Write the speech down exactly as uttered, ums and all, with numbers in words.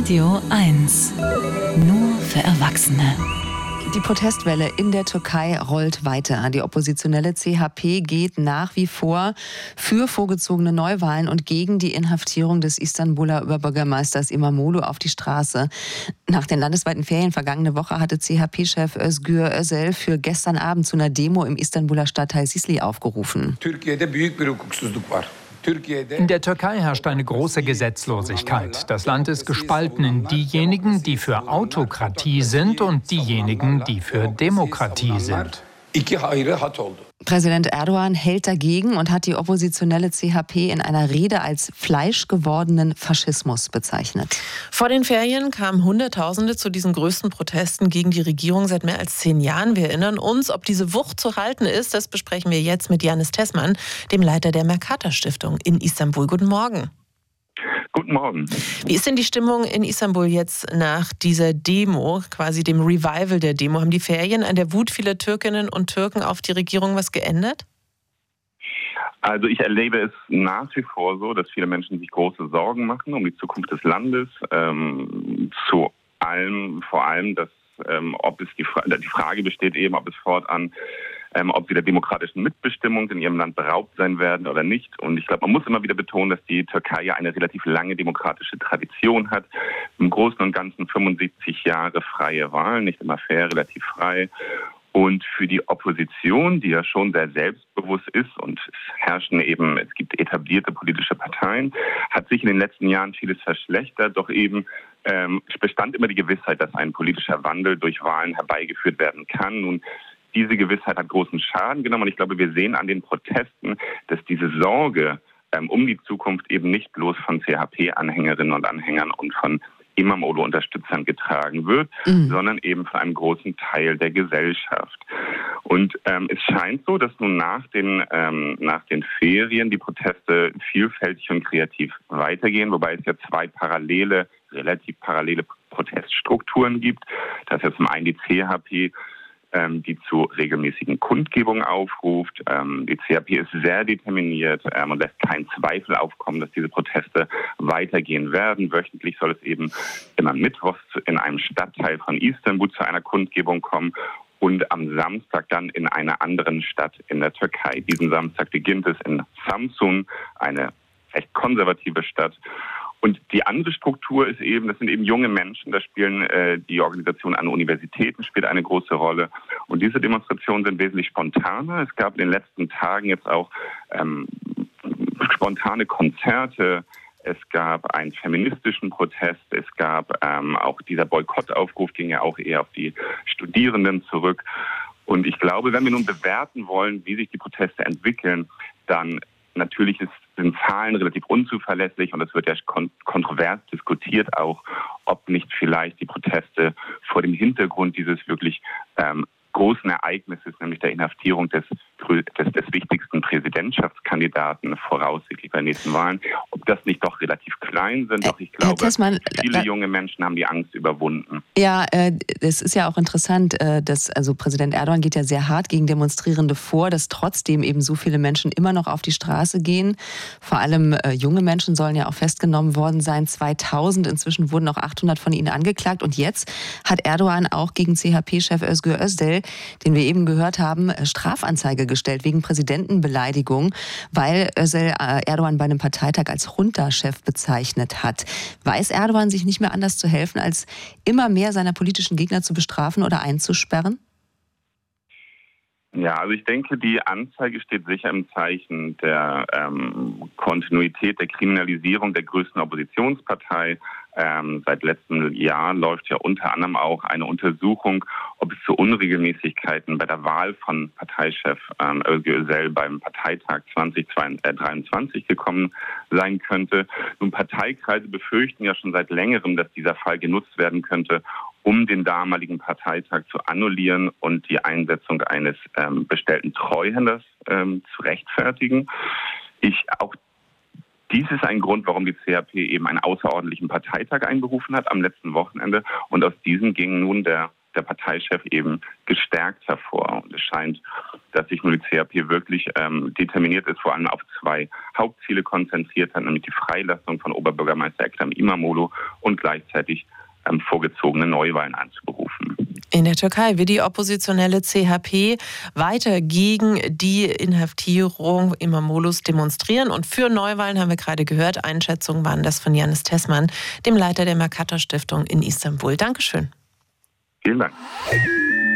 Radio eins. Nur für Erwachsene. Die Protestwelle in der Türkei rollt weiter. Die oppositionelle C H P geht nach wie vor für vorgezogene Neuwahlen und gegen die Inhaftierung des Istanbuler Oberbürgermeisters İmamoğlu auf die Straße. Nach den landesweiten Ferien vergangene Woche hatte C H P-Chef Özgür Özel für gestern Abend zu einer Demo im Istanbuler Stadtteil Sisli aufgerufen. In der Türkei herrscht eine große Gesetzlosigkeit. Das Land ist gespalten in diejenigen, die für Autokratie sind und diejenigen, die für Demokratie sind. Präsident Erdogan hält dagegen und hat die oppositionelle C H P in einer Rede als fleischgewordenen Faschismus bezeichnet. Vor den Ferien kamen Hunderttausende zu diesen größten Protesten gegen die Regierung seit mehr als zehn Jahren. Wir erinnern uns, ob diese Wucht zu halten ist, das besprechen wir jetzt mit Yannis Tessmann, dem Leiter der Mercator-Stiftung in Istanbul. Guten Morgen. Guten Morgen. Wie ist denn die Stimmung in Istanbul jetzt nach dieser Demo, quasi dem Revival der Demo? Haben die Ferien an der Wut vieler Türkinnen und Türken auf die Regierung was geändert? Also ich erlebe es nach wie vor so, dass viele Menschen sich große Sorgen machen um die Zukunft des Landes. Ähm, zu allem, vor allem, dass ähm, ob es die, Fra- die Frage besteht eben, ob es fortan Ähm, ob sie der demokratischen Mitbestimmung in ihrem Land beraubt sein werden oder nicht. Und ich glaube, man muss immer wieder betonen, dass die Türkei ja eine relativ lange demokratische Tradition hat. Im Großen und Ganzen fünfundsiebzig Jahre freie Wahlen, nicht immer fair, relativ frei. Und für die Opposition, die ja schon sehr selbstbewusst ist und es herrschen eben, es gibt etablierte politische Parteien, hat sich in den letzten Jahren vieles verschlechtert, doch eben ähm, bestand immer die Gewissheit, dass ein politischer Wandel durch Wahlen herbeigeführt werden kann. Nun, diese Gewissheit hat großen Schaden genommen und ich glaube, wir sehen an den Protesten, dass diese Sorge ähm, um die Zukunft eben nicht bloß von C H P-Anhängerinnen und Anhängern und von İmamoğlu-Unterstützern getragen wird, mhm. sondern eben von einem großen Teil der Gesellschaft. Und ähm, es scheint so, dass nun nach den, ähm, nach den Ferien die Proteste vielfältig und kreativ weitergehen, wobei es ja zwei parallele, relativ parallele Proteststrukturen gibt. Das ist ja zum einen die C H P, die zu regelmäßigen Kundgebungen aufruft. Die C H P ist sehr determiniert und lässt keinen Zweifel aufkommen, dass diese Proteste weitergehen werden. Wöchentlich soll es eben immer mittwochs in einem Stadtteil von Istanbul zu einer Kundgebung kommen und am Samstag dann in einer anderen Stadt in der Türkei. Diesen Samstag beginnt es in Samsun, eine recht konservative Stadt. Und die andere Struktur ist eben, das sind eben junge Menschen, da spielen äh, die Organisationen an Universitäten spielt eine große Rolle. Und diese Demonstrationen sind wesentlich spontaner. Es gab in den letzten Tagen jetzt auch ähm, spontane Konzerte. Es gab einen feministischen Protest. Es gab ähm, auch dieser Boykottaufruf, ging ja auch eher auf die Studierenden zurück. Und ich glaube, wenn wir nun bewerten wollen, wie sich die Proteste entwickeln, dann natürlich ist, sind Zahlen relativ unzuverlässig und es wird ja kon- kontrovers diskutiert auch, ob nicht vielleicht die Proteste vor dem Hintergrund dieses wirklich ähm, großen Ereignisses, nämlich der Inhaftierung des, des, des wichtigsten Präsidentschaftskandidaten voraussichtlich bei den nächsten Wahlen, ob das nicht doch relativ klein sind. Doch ich glaube, Tessmann, viele junge Menschen haben die Angst überwunden. Ja, äh, das ist ja auch interessant, äh, dass also Präsident Erdogan geht ja sehr hart gegen Demonstrierende vor, dass trotzdem eben so viele Menschen immer noch auf die Straße gehen. Vor allem äh, junge Menschen sollen ja auch festgenommen worden sein. zweitausend, inzwischen wurden auch achthundert von ihnen angeklagt. Und jetzt hat Erdogan auch gegen C H P-Chef Özgür Özel, den wir eben gehört haben, Strafanzeige gestellt wegen Präsidentenbeleidigung, weil Özel Erdogan bei einem Parteitag als Junta-Chef bezeichnet hat. Weiß Erdogan sich nicht mehr anders zu helfen, als immer mehr seiner politischen Gegner zu bestrafen oder einzusperren? Ja, also ich denke, die Anzeige steht sicher im Zeichen der ähm, Kontinuität der Kriminalisierung der größten Oppositionspartei. Ähm, seit letztem Jahr läuft ja unter anderem auch eine Untersuchung, ob es zu Unregelmäßigkeiten bei der Wahl von Parteichef ähm, Özgür Özel beim Parteitag zwanzig dreiundzwanzig gekommen sein könnte. Nun, Parteikreise befürchten ja schon seit längerem, dass dieser Fall genutzt werden könnte, um den damaligen Parteitag zu annullieren und die Einsetzung eines ähm, bestellten Treuhänders ähm, zu rechtfertigen. Ich auch Dies ist ein Grund, warum die C H P eben einen außerordentlichen Parteitag einberufen hat am letzten Wochenende. Und aus diesem ging nun der, der Parteichef eben gestärkt hervor. Und es scheint, dass sich nur die C H P wirklich ähm, determiniert ist, vor allem auf zwei Hauptziele konzentriert hat, nämlich die Freilassung von Oberbürgermeister Ekrem İmamoğlu und gleichzeitig ähm, vorgezogene Neuwahlen einzuberufen. In der Türkei will die oppositionelle C H P weiter gegen die Inhaftierung İmamoğlu's demonstrieren und für Neuwahlen haben wir gerade gehört. Einschätzungen waren das von Yannis Tezman, dem Leiter der Mercator Stiftung in Istanbul. Dankeschön. Vielen Dank.